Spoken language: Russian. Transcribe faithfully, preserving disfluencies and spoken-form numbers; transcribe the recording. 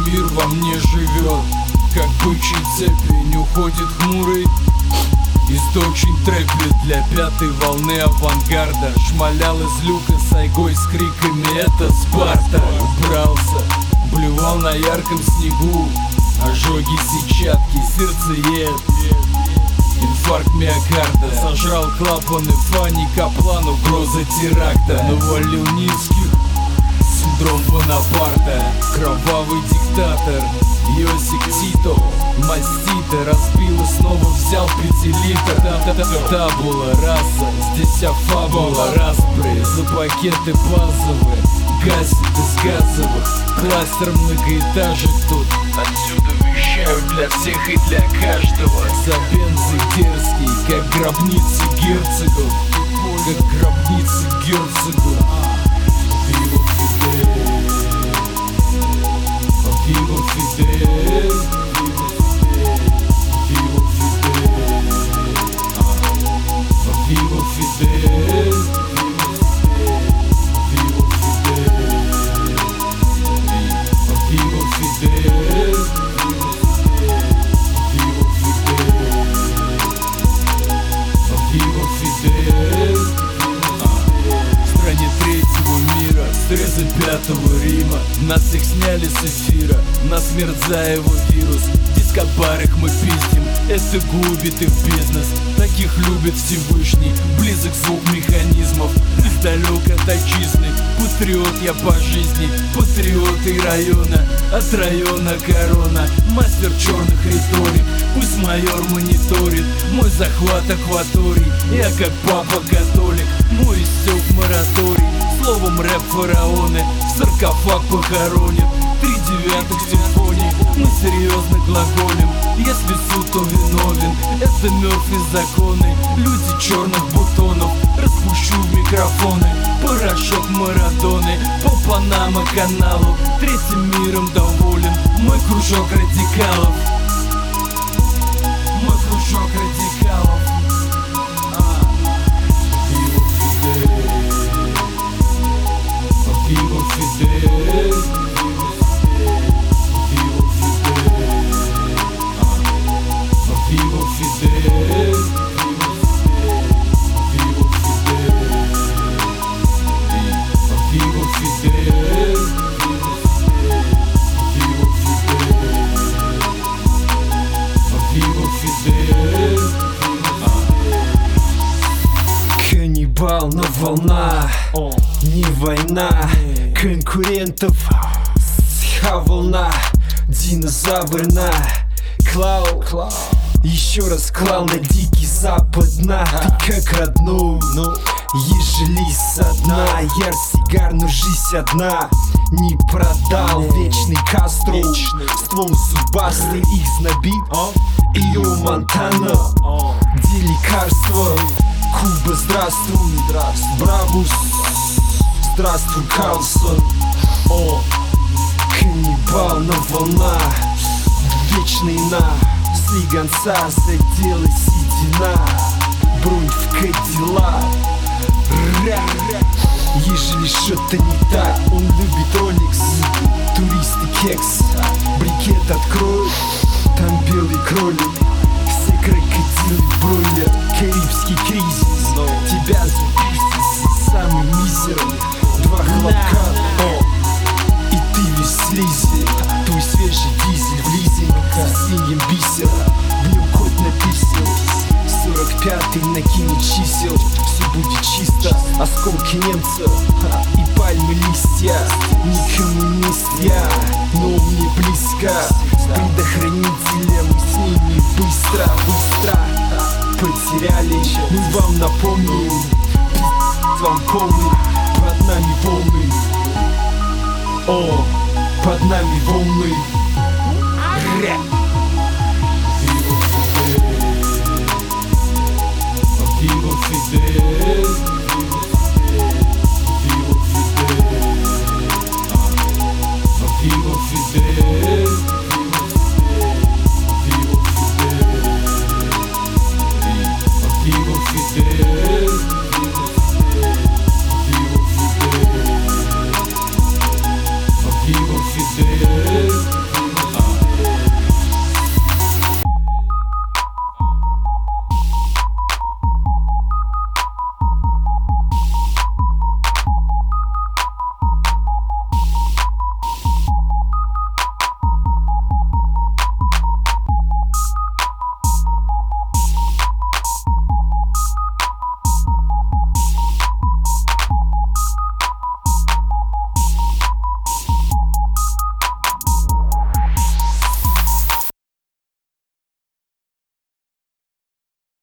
мир во мне живет, как бычьи цепи не уходит хмурый источник трэпит для пятой волны авангарда. Шмалял из люка с айгой с криками «Это Спарта!» Убрался, блевал на ярком снегу, ожоги, сетчатки, сердцеед, инфаркт миокарда. Сожрал клапаны Фанни Каплан, угроза теракта. Навалил низких, синдром Бонапарта. Кровавый диктатор Йосик Тито, мастита, разбил и снова взял пятилитр. Табула раса, здесь вся фабула распри. За пакеты базовые гасит из газовых. Кластер многоэтажек тут, отсюда вещаю для всех и для каждого. За бензы дерзкий, как гробницы герцогов, как гробницы герцогов. Vivo Fidel, Vivo Fidel, Vivo Fidel, Vivo Fidel, Vivo Fidel, Vivo Fidel, Vivo Fidel. В стране третьего мира, стрессы пятого Рима, нас всех сняли с эфира, нас мерзаево вирус. В дискобарах мы пиздим, это губит их бизнес. Таких любит Всевышний, близок звук механизмов. Издалек от отчизны, патриот я по жизни, патриот и района, от района корона. Мастер черных риторик, пусть майор мониторит мой захват акваторий. Я как папа католик, мой истек мораторий. Словом рэп фараоны в саркофаг похоронят. Три девятых симфоний, мы серьезно глаголим. Если суд, то виновен, это Мёрфи законы. Люди черных бутонов, распущу в микрофоны. Порошок Марадоны, по Панама каналу. Третьим миром доволен, мой кружок радикалов. Мой кружок радикалов. Vivo Fidel, Vivo Fidel, Vivo Fidel, Vivo Fidel, Vivo Fidel, Vivo Fidel. Каннибал, но волна, не война. Конкурентов волна, динозавр на клау. Еще раз клал на дикий запад на. Ты как родной, ежели со дна. Яр сигар, но жизнь одна. Не продал вечный Кастро, ствол зубастый их знобит. Ио Монтана, где лекарство? Куба, здравствуй, Бравус, здравствуй, Карлсон. О, каннибал, но волна, вечный на. Слегонца задела седина, бронь в Кадиллак. Ежели что-то не так, он любит Ролекс. Туристы кекс, брикет открой, там белый кролик. Все крокодилы бройлер, карибский кризис. Тебя запустит самый мизерный. Два хлопка, о, и ты весь слизи. Твой свежий дизель в лизинг с синим бисером. В нем код написан сорок пятый, накинет чисел. Все будет чисто, осколки немцев и пальмы листья. Не коммунист я, но мне близко. Предохранителем с ними быстро, быстро потеряли, мы вам напомним. Пиздец вам полный, под нами волны. О, под нами волны. Рэп.